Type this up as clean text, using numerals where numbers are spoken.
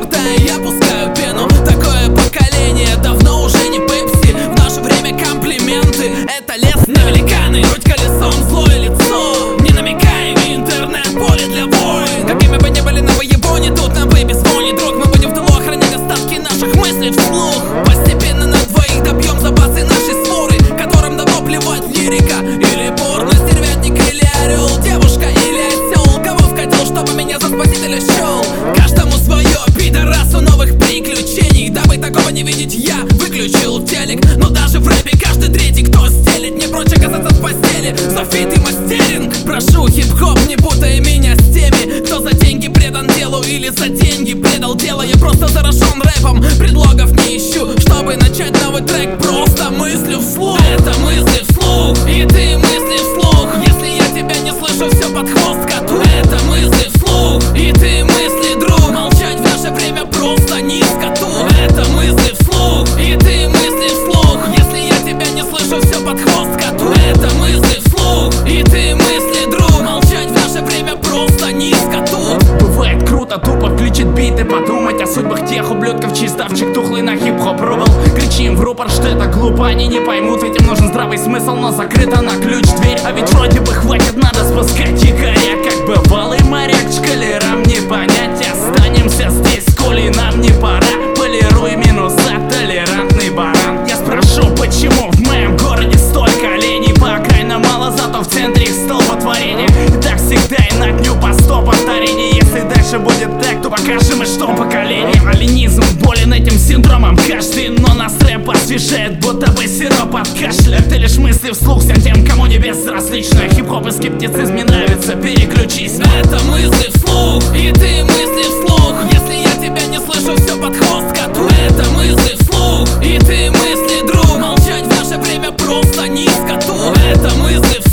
рта, и я пускаю пену. Такое поколение давно уже не пепси. В наше время комплименты — это лестные великаны. Руть колесом, злое лицо, не намекай, интернет — поле для войн. Какими бы ни были на выебоне, тут нам бы без вони, друг. Мы будем в тылу охранять остатки наших мыслей вслух. Постепенно на двоих добьем запасы нашей своры, которым давно плевать лирика или порно, стервятник или орел, девушка или осел. Кого в котел, чтобы меня за спасителя счел? Каждому свое, пидорасу новых приключений. Дабы такого не видеть, я выключил телек. Но даже в рэпе каждый третий, кто стелит, не прочь оказаться в постели. Софит и мастеринг. Прошу, хип-хоп, не путай меня с теми, кто за деньги предан делу или за деньги предал дело. Я просто заражен рэпом, предлогов не ищу, чтобы начать новый трек. Просто мыслю вслух. Это мысли вслух, и ты мысли вслух. Если я тебя не слышу, все под хвост коту. Это мысли вслух, и ты мысли, друг. Молчать в наше время просто не скоту. Это мысли вслух, и ты мысли вслух. Если я тебя не слышу, все под хвост коту. Это мысли вслух, и ты мысли, друг. Молчать в наше время просто не скоту. Бывает круто тупо включить бит и подумать о судьбах тех ублюдков, чей ставчик тухлый на хип-хоп рубл. Кричим в рупор, что это глупо, они не поймут, ведь им нужен здравый смысл, но закрыта на ключ дверь. А ведь вроде бы хватит, надо спускать якоря, как бывалый моряк. Шкалерам не понять, останемся здесь, коли нам не пора. Полируй минуса, толерантный баран. Я спрошу, почему в моем городе столько оленей? По окраинам мало, зато в центре их столпотворение. И так всегда и на дню по 100 повторений. Если дальше будет так, то покажем и что поколение. Оленизм болен этим синдромом каждый, но нас рэп освежает, будто бы сироп от кашля. Это лишь мысли вслух всем тем, кому не безразлично. Хип-хоп и скептицизм не нравится, переключись. Это мысли вслух, и ты мысли вслух. Если я тебя не слышу, все под хвост коту. Это мысли вслух, и ты мысли, друг. Молчать в наше время просто не скоту. Это мысли вслух.